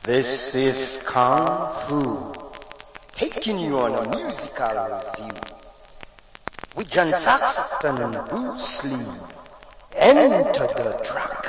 This is Kung Fu, taking you on a musical review with John Saxon and Bruce Lee. Enter the track.